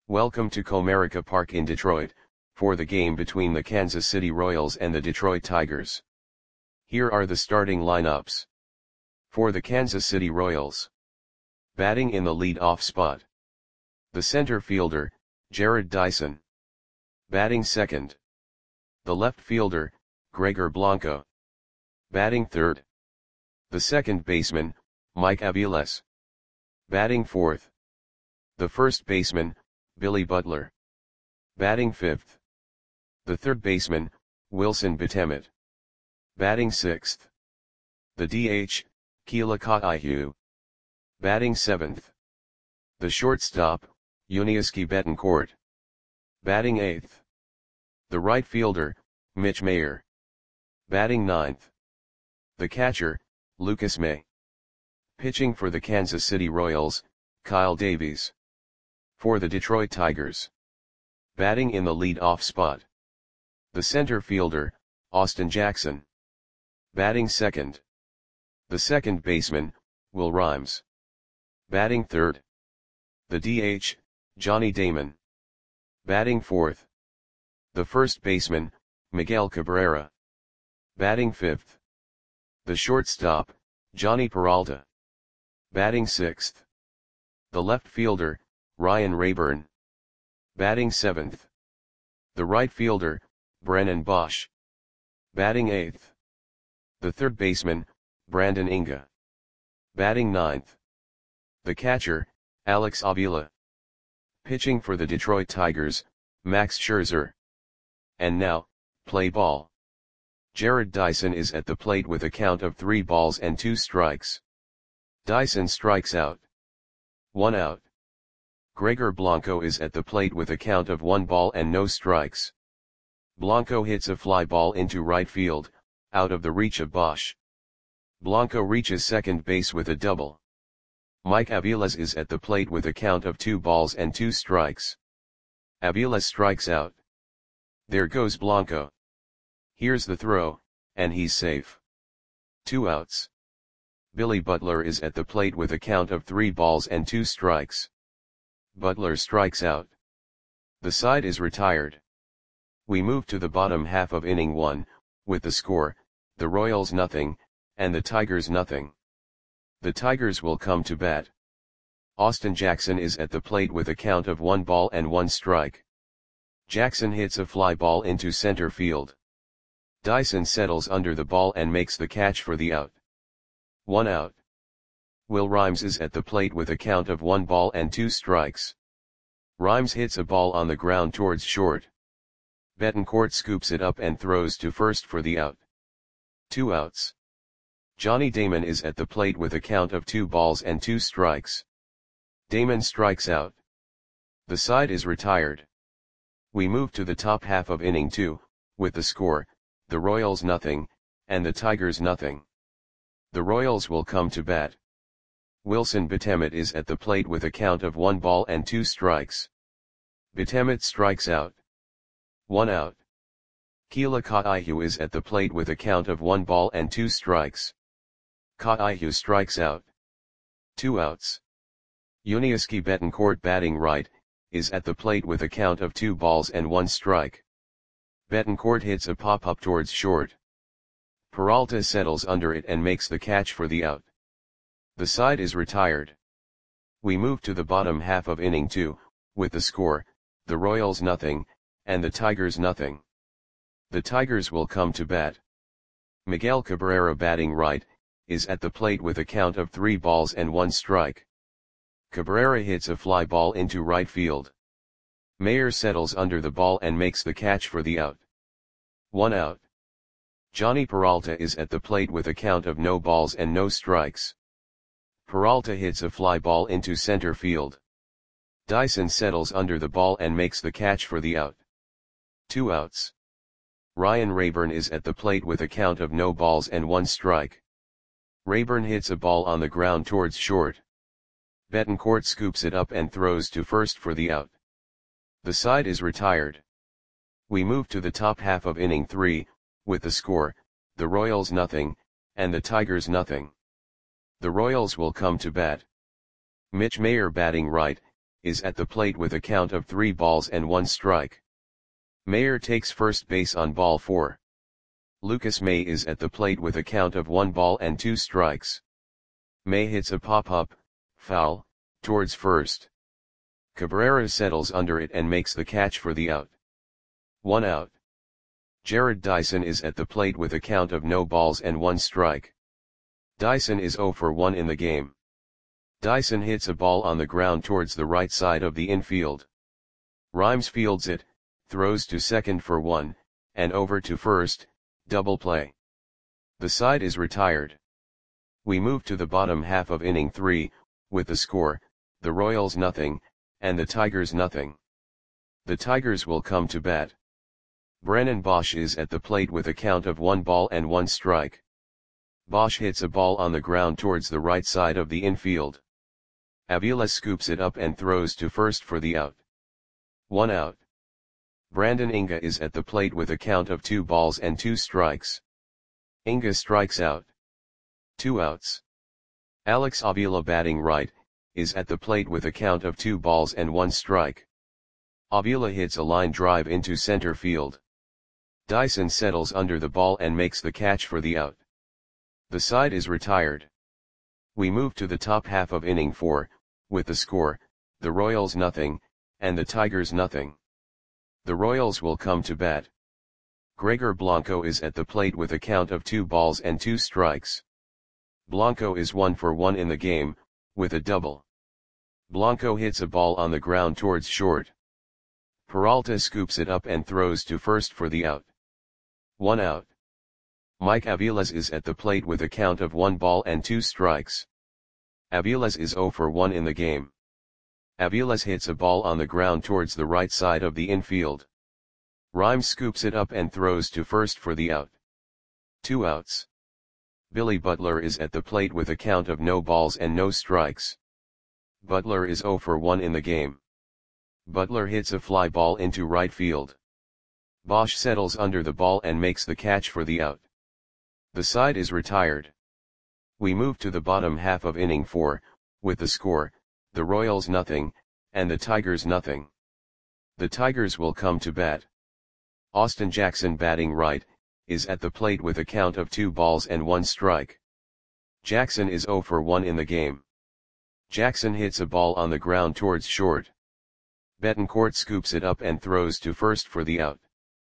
Welcome to Comerica Park in Detroit, for the game between the Kansas City Royals and the Detroit Tigers. Here are the starting lineups. For the Kansas City Royals. Batting in the lead-off spot. The center fielder, Jarrod Dyson. Batting second. The left fielder, Gregor Blanco. Batting third. The second baseman, Mike Aviles. Batting fourth. The first baseman, Billy Butler. Batting fifth. The third baseman, Wilson Betemet. Batting sixth. The DH, Kila Ka'aihu. Batting seventh. The shortstop, Yuniesky Betancourt. Batting eighth. The right fielder, Mitch Mayer. Batting ninth. The catcher, Lucas May. Pitching for the Kansas City Royals, Kyle Davies. For the Detroit Tigers. Batting in the lead-off spot. The center fielder, Austin Jackson. Batting second. The second baseman, Will Rhymes. Batting third. The DH, Johnny Damon. Batting fourth. The first baseman, Miguel Cabrera. Batting fifth. The shortstop, Johnny Peralta. Batting sixth. The left fielder, Ryan Rayburn. Batting seventh. The right fielder, Brennan Bosch. Batting eighth. The third baseman, Brandon Inga. Batting ninth. The catcher, Alex Avila. Pitching for the Detroit Tigers, Max Scherzer. And now, play ball. Jarrod Dyson is at the plate with a count of 3 balls and 2 strikes. Dyson strikes out. 1 out. Gregor Blanco is at the plate with a count of 1 ball and no strikes. Blanco hits a fly ball into right field, out of the reach of Bosch. Blanco reaches second base with a double. Mike Aviles is at the plate with a count of 2 balls and 2 strikes. Aviles strikes out. There goes Blanco. Here's the throw, and he's safe. 2 outs. Billy Butler is at the plate with a count of 3 balls and 2 strikes. Butler strikes out. The side is retired. We move to the bottom half of inning 1, with the score, the Royals nothing, and the Tigers nothing. The Tigers will come to bat. Austin Jackson is at the plate with a count of 1 ball and 1 strike. Jackson hits a fly ball into center field. Dyson settles under the ball and makes the catch for the out. 1 out. Will Rhymes is at the plate with a count of 1 ball and 2 strikes. Rhymes hits a ball on the ground towards short. Betancourt scoops it up and throws to first for the out. 2 outs. Johnny Damon is at the plate with a count of 2 balls and 2 strikes. Damon strikes out. The side is retired. We move to the top half of inning 2, with the score, the Royals nothing, and the Tigers nothing. The Royals will come to bat. Wilson Betemet is at the plate with a count of 1 ball and 2 strikes. Betemet strikes out. 1 out. Kila Ka'aihu is at the plate with a count of 1 ball and 2 strikes. Ka'aihu strikes out. 2 outs. Yuniesky Betancourt batting right, is at the plate with a count of 2 balls and 1 strike. Betancourt hits a pop-up towards short. Peralta settles under it and makes the catch for the out. The side is retired. We move to the bottom half of inning 2, with the score, the Royals nothing, and the Tigers nothing. The Tigers will come to bat. Miguel Cabrera batting right, is at the plate with a count of 3 balls and 1 strike. Cabrera hits a fly ball into right field. Mayer settles under the ball and makes the catch for the out. 1 out. Johnny Peralta is at the plate with a count of no balls and no strikes. Peralta hits a fly ball into center field. Dyson settles under the ball and makes the catch for the out. 2 outs. Ryan Rayburn is at the plate with a count of no balls and 1 strike. Rayburn hits a ball on the ground towards short. Betancourt scoops it up and throws to first for the out. The side is retired. We move to the top half of inning 3, with the score, the Royals nothing, and the Tigers nothing. The Royals will come to bat. Mitch Mayer batting right, is at the plate with a count of 3 balls and 1 strike. Mayer takes first base on ball 4. Lucas May is at the plate with a count of 1 ball and 2 strikes. May hits a pop-up, foul, towards first. Cabrera settles under it and makes the catch for the out. 1 out. Jared Dyson is at the plate with a count of no balls and 1 strike. Dyson is 0 for 1 in the game. Dyson hits a ball on the ground towards the right side of the infield. Rhymes fields it, throws to second for 1, and over to first, double play. The side is retired. We move to the bottom half of inning 3, with the score, the Royals nothing, and the Tigers nothing. The Tigers will come to bat. Brennan Bosch is at the plate with a count of 1 ball and 1 strike. Bosch hits a ball on the ground towards the right side of the infield. Avila scoops it up and throws to first for the out. 1 out. Brandon Inga is at the plate with a count of 2 balls and 2 strikes. Inga strikes out. 2 outs. Alex Avila batting right, is at the plate with a count of 2 balls and 1 strike. Avila hits a line drive into center field. Dyson settles under the ball and makes the catch for the out. The side is retired. We move to the top half of inning 4, with the score, the Royals nothing, and the Tigers nothing. The Royals will come to bat. Gregor Blanco is at the plate with a count of 2 balls and 2 strikes. Blanco is 1 for 1 in the game, with a double. Blanco hits a ball on the ground towards short. Peralta scoops it up and throws to first for the out. 1 out. Mike Aviles is at the plate with a count of 1 ball and 2 strikes. Aviles is 0 for 1 in the game. Aviles hits a ball on the ground towards the right side of the infield. Rhymes scoops it up and throws to first for the out. 2 outs. Billy Butler is at the plate with a count of no balls and no strikes. Butler is 0 for 1 in the game. Butler hits a fly ball into right field. Bosch settles under the ball and makes the catch for the out. The side is retired. We move to the bottom half of inning 4, with the score, the Royals nothing, and the Tigers nothing. The Tigers will come to bat. Austin Jackson batting right, is at the plate with a count of 2 balls and 1 strike. Jackson is 0 for 1 in the game. Jackson hits a ball on the ground towards short. Betancourt scoops it up and throws to first for the out.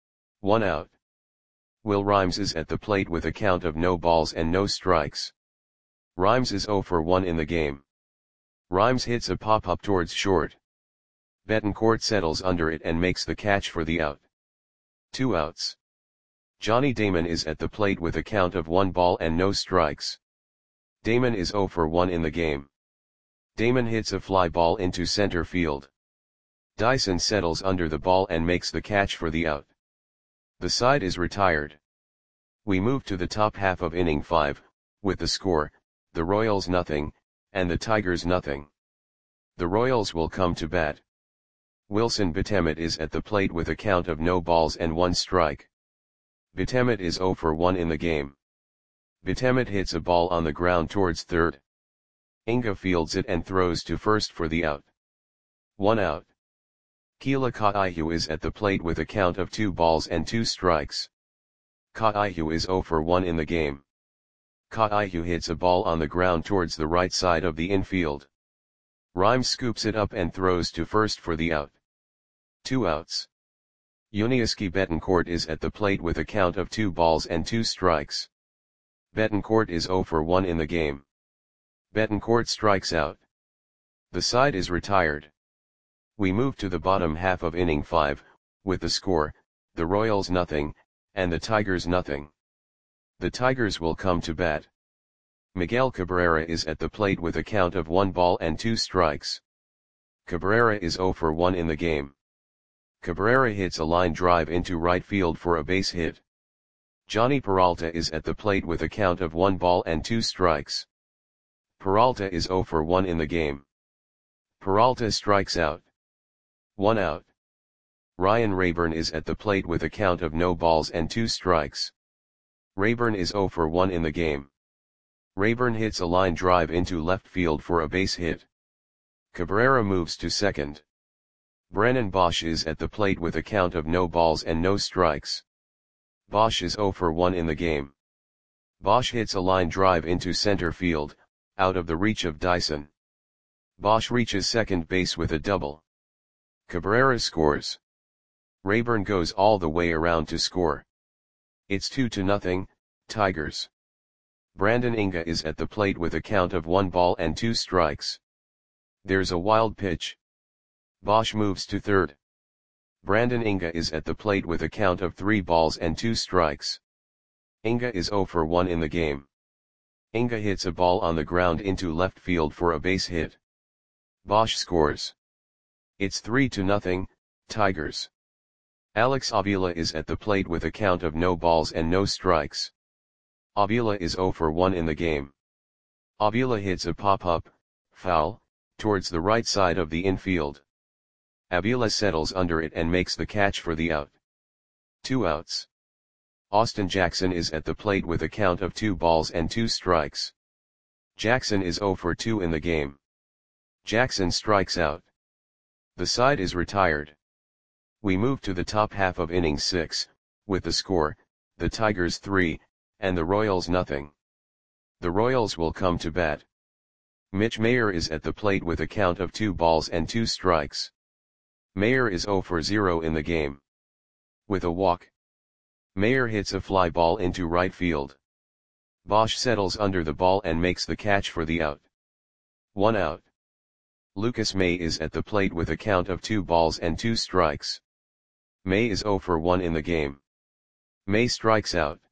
1 out. Will Rhymes is at the plate with a count of no balls and no strikes. Rhymes is 0 for 1 in the game. Rhymes hits a pop-up towards short. Betancourt settles under it and makes the catch for the out. 2 outs. Johnny Damon is at the plate with a count of 1 ball and no strikes. Damon is 0 for 1 in the game. Damon hits a fly ball into center field. Dyson settles under the ball and makes the catch for the out. The side is retired. We move to the top half of inning 5, with the score, the Royals nothing, and the Tigers nothing. The Royals will come to bat. Wilson Betemet is at the plate with a count of no balls and 1 strike. Betemet is 0 for 1 in the game. Betemet hits a ball on the ground towards third. Inga fields it and throws to first for the out. 1 out. Keila Kaihu is at the plate with a count of 2 balls and 2 strikes. Kaihu is 0 for 1 in the game. Kaihu hits a ball on the ground towards the right side of the infield. Rhymes scoops it up and throws to first for the out. 2 outs. Yuniesky Betancourt is at the plate with a count of 2 balls and 2 strikes. Betancourt is 0 for 1 in the game. Betancourt strikes out. The side is retired. We move to the bottom half of inning 5, with the score, the Royals nothing, and the Tigers nothing. The Tigers will come to bat. Miguel Cabrera is at the plate with a count of 1 ball and 2 strikes. Cabrera is 0 for 1 in the game. Cabrera hits a line drive into right field for a base hit. Johnny Peralta is at the plate with a count of 1 ball and 2 strikes. Peralta is 0 for 1 in the game. Peralta strikes out. 1 out. Ryan Rayburn is at the plate with a count of no balls and 2 strikes. Rayburn is 0 for 1 in the game. Rayburn hits a line drive into left field for a base hit. Cabrera moves to second. Brennan Bosch is at the plate with a count of no balls and no strikes. Bosch is 0 for 1 in the game. Bosch hits a line drive into center field, out of the reach of Dyson. Bosch reaches second base with a double. Cabrera scores. Rayburn goes all the way around to score. It's 2-0, Tigers. Brandon Inga is at the plate with a count of 1 ball and 2 strikes. There's a wild pitch. Bosch moves to third. Brandon Inga is at the plate with a count of 3 balls and 2 strikes. Inga is 0 for 1 in the game. Inga hits a ball on the ground into left field for a base hit. Bosch scores. It's 3-0, Tigers. Alex Avila is at the plate with a count of no balls and no strikes. Avila is 0 for 1 in the game. Avila hits a pop-up, foul, towards the right side of the infield. Avila settles under it and makes the catch for the out. 2 outs. Austin Jackson is at the plate with a count of 2 balls and 2 strikes. Jackson is 0 for 2 in the game. Jackson strikes out. The side is retired. We move to the top half of inning 6, with the score, the Tigers 3, and the Royals nothing. The Royals will come to bat. Mitch Mayer is at the plate with a count of 2 balls and 2 strikes. Mayer is 0 for 0 in the game. With a walk, Mayer hits a fly ball into right field. Bosch settles under the ball and makes the catch for the out. 1 out. Lucas May is at the plate with a count of 2 balls and 2 strikes. May is 0 for 1 in the game. May strikes out.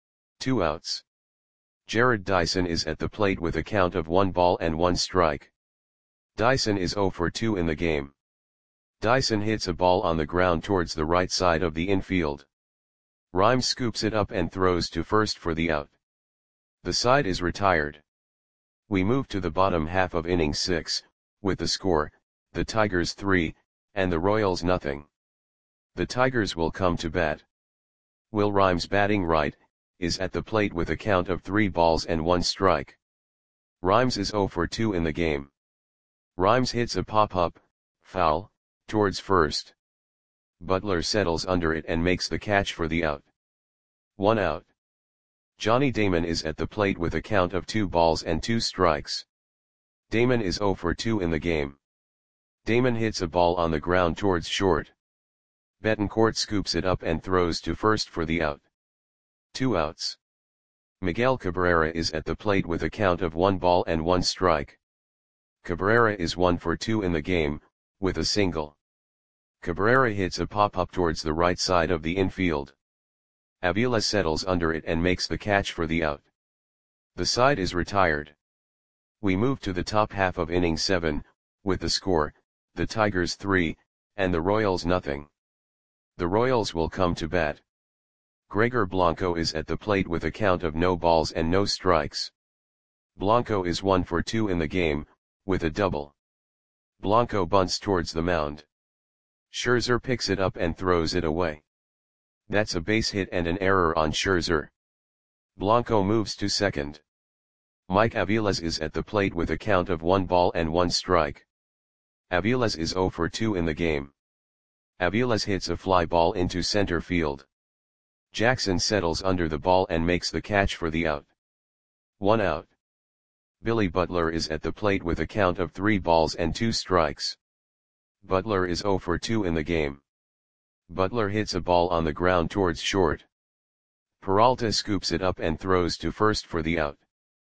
2 outs. Jared Dyson is at the plate with a count of 1 ball and 1 strike. Dyson is 0 for 2 in the game. Dyson hits a ball on the ground towards the right side of the infield. Rhymes scoops it up and throws to first for the out. The side is retired. We move to the bottom half of inning 6, with the score, the Tigers 3, and the Royals nothing. The Tigers will come to bat. Will Rhymes, batting right, is at the plate with a count of 3 balls and 1 strike. Rhymes is 0 for 2 in the game. Rhymes hits a pop-up, foul, towards first. Butler settles under it and makes the catch for the out. 1 out. Johnny Damon is at the plate with a count of 2 balls and 2 strikes. Damon is 0 for 2 in the game. Damon hits a ball on the ground towards short. Betancourt scoops it up and throws to first for the out. 2 outs. Miguel Cabrera is at the plate with a count of 1 ball and 1 strike. Cabrera is 1 for 2 in the game, with a single. Cabrera hits a pop-up towards the right side of the infield. Avila settles under it and makes the catch for the out. The side is retired. We move to the top half of inning 7, with the score, the Tigers 3, and the Royals nothing. The Royals will come to bat. Gregor Blanco is at the plate with a count of no balls and no strikes. Blanco is 1 for 2 in the game, with a double. Blanco bunts towards the mound. Scherzer picks it up and throws it away. That's a base hit and an error on Scherzer. Blanco moves to second. Mike Aviles is at the plate with a count of 1 ball and 1 strike. Aviles is 0 for 2 in the game. Aviles hits a fly ball into center field. Jackson settles under the ball and makes the catch for the out. 1 out. Billy Butler is at the plate with a count of 3 balls and 2 strikes. Butler is 0 for 2 in the game. Butler hits a ball on the ground towards short. Peralta scoops it up and throws to first for the out.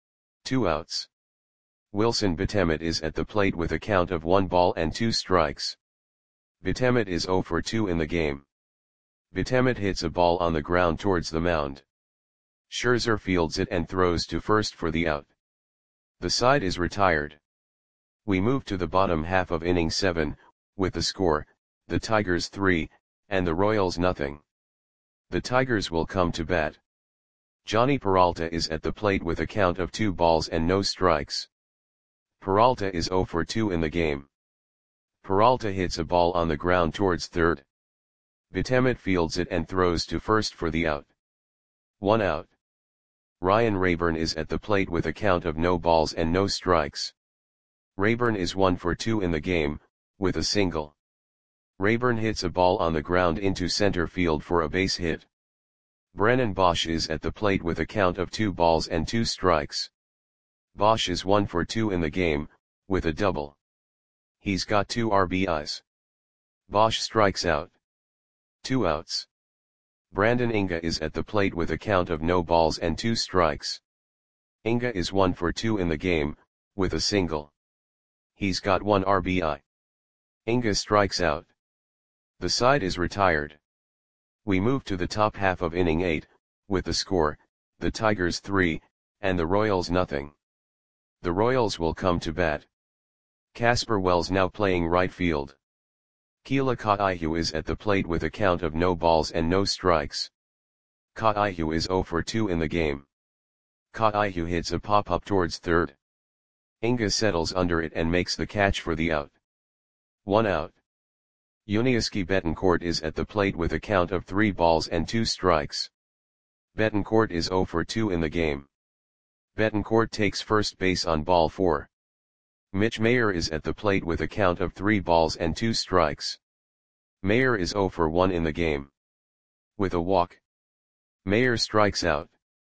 2 outs. Wilson Betemet is at the plate with a count of 1 ball and 2 strikes. Betemet is 0 for 2 in the game. Betemet hits a ball on the ground towards the mound. Scherzer fields it and throws to first for the out. The side is retired. We move to the bottom half of inning 7, with the score, the Tigers 3, and the Royals nothing. The Tigers will come to bat. Johnny Peralta is at the plate with a count of 2 balls and no strikes. Peralta is 0 for 2 in the game. Peralta hits a ball on the ground towards third. Betemet fields it and throws to first for the out. 1 out. Ryan Rayburn is at the plate with a count of no balls and no strikes. Rayburn is 1 for 2 in the game, with a single. Rayburn hits a ball on the ground into center field for a base hit. Brennan Bosch is at the plate with a count of 2 balls and 2 strikes. Bosch is 1 for 2 in the game, with a double. He's got 2 RBIs. Bosch strikes out. 2 outs. Brandon Inga is at the plate with a count of no balls and 2 strikes. Inga is 1 for 2 in the game, with a single. He's got 1 RBI. Inga strikes out. The side is retired. We move to the top half of inning 8, with the score, the Tigers 3, and the Royals nothing. The Royals will come to bat. Casper Wells now playing right field. Keila Kaihu is at the plate with a count of no balls and no strikes. Kaihu is 0 for 2 in the game. Kaihu hits a pop-up towards third. Inga settles under it and makes the catch for the out. 1 out. Yuniesky Betancourt is at the plate with a count of 3 balls and 2 strikes. Betancourt is 0 for 2 in the game. Betancourt takes first base on ball 4. Mitch Mayer is at the plate with a count of 3 balls and 2 strikes. Mayer is 0 for 1 in the game. With a walk. Mayer strikes out.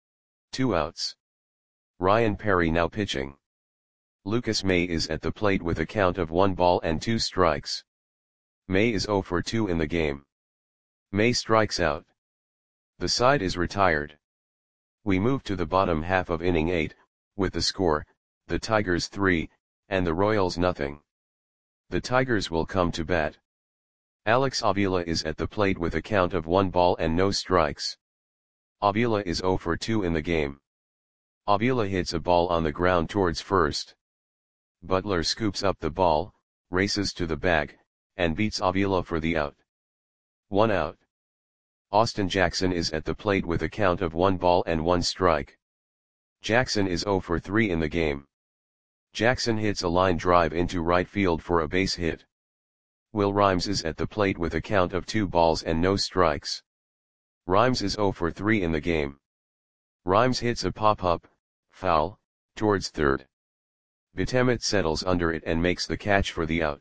2 outs. Ryan Perry now pitching. Lucas May is at the plate with a count of 1 ball and 2 strikes. May is 0 for 2 in the game. May strikes out. The side is retired. We move to the bottom half of inning 8, with the score, the Tigers 3, and the Royals nothing. The Tigers will come to bat. Alex Avila is at the plate with a count of 1 ball and no strikes. Avila is 0 for 2 in the game. Avila hits a ball on the ground towards first. Butler scoops up the ball, races to the bag, and beats Avila for the out. 1 out. Austin Jackson is at the plate with a count of 1 ball and 1 strike. Jackson is 0 for 3 in the game. Jackson hits a line drive into right field for a base hit. Will Rhymes is at the plate with a count of 2 balls and no strikes. Rhymes is 0 for 3 in the game. Rhymes hits a pop-up, foul, towards third. Betemet settles under it and makes the catch for the out.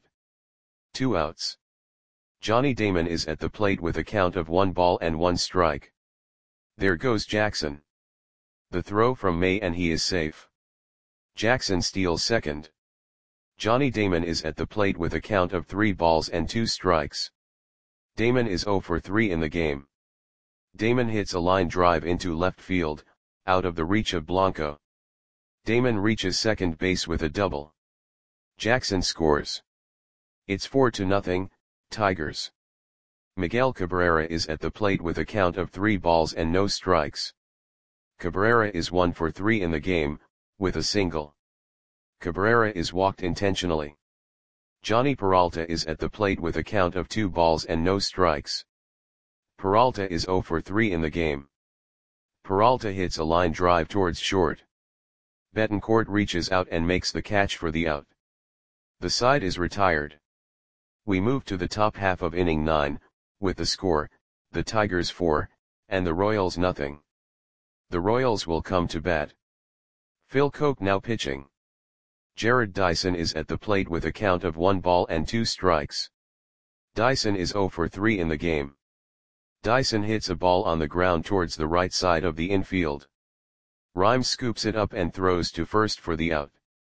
2 outs. Johnny Damon is at the plate with a count of 1 ball and 1 strike. There goes Jackson. The throw from May and he is safe. Jackson steals second. Johnny Damon is at the plate with a count of 3 balls and 2 strikes. Damon is 0 for 3 in the game. Damon hits a line drive into left field, out of the reach of Blanco. Damon reaches second base with a double. Jackson scores. It's 4-0, Tigers. Miguel Cabrera is at the plate with a count of 3 balls and no strikes. Cabrera is 1 for 3 in the game, with a single. Cabrera is walked intentionally. Johnny Peralta is at the plate with a count of 2 balls and no strikes. Peralta is 0 for 3 in the game. Peralta hits a line drive towards short. Betancourt reaches out and makes the catch for the out. The side is retired. We move to the top half of inning 9, with the score, the Tigers 4, and the Royals nothing. The Royals will come to bat. Phil Koch now pitching. Jared Dyson is at the plate with a count of 1 ball and 2 strikes. Dyson is 0 for 3 in the game. Dyson hits a ball on the ground towards the right side of the infield. Rhymes scoops it up and throws to first for the out.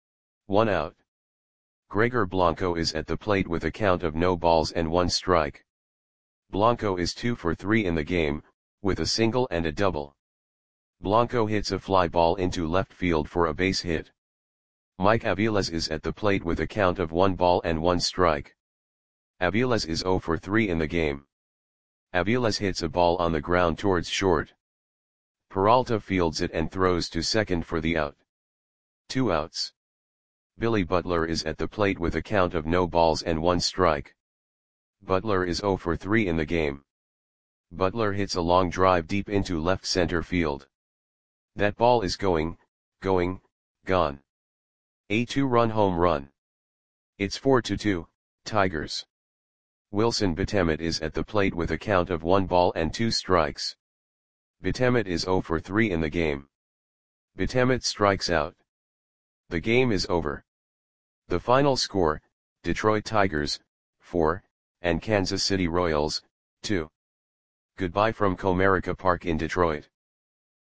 1 out. Gregor Blanco is at the plate with a count of no balls and 1 strike. Blanco is 2 for 3 in the game, with a single and a double. Blanco hits a fly ball into left field for a base hit. Mike Aviles is at the plate with a count of 1 ball and 1 strike. Aviles is 0 for 3 in the game. Aviles hits a ball on the ground towards short. Peralta fields it and throws to second for the out. 2 outs. Billy Butler is at the plate with a count of no balls and 1 strike. Butler is 0 for 3 in the game. Butler hits a long drive deep into left center field. That ball is gone. A 2-run home run. It's 4-2, Tigers. Wilson Betemet is at the plate with a count of 1 ball and 2 strikes. Betemet is 0 for 3 in the game. Betemet strikes out. The game is over. The final score, Detroit Tigers, 4, and Kansas City Royals, 2. Goodbye from Comerica Park in Detroit.